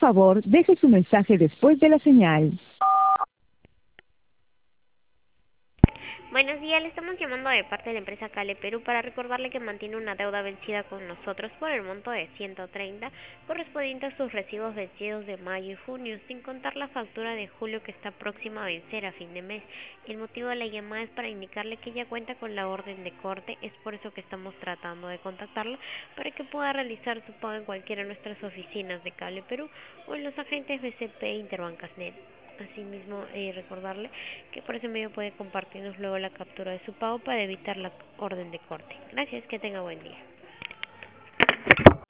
favor, deje su mensaje después de la señal. Buenos días, le estamos llamando de parte de la empresa Cale Perú para recordarle que mantiene una deuda vencida con nosotros por el monto de 130, correspondiente a sus recibos vencidos de mayo y junio, sin contar la factura de julio que está próxima a vencer a fin de mes. El motivo de la llamada es para indicarle que ya cuenta con la orden de corte, es por eso que estamos tratando de contactarla para que pueda realizar su pago en cualquiera de nuestras oficinas de Cable Perú o en los agentes BCP e Interbancasnet. Asimismo, recordarle que por ese medio puede compartirnos luego la captura de su pago para evitar la orden de corte. Gracias, que tenga buen día.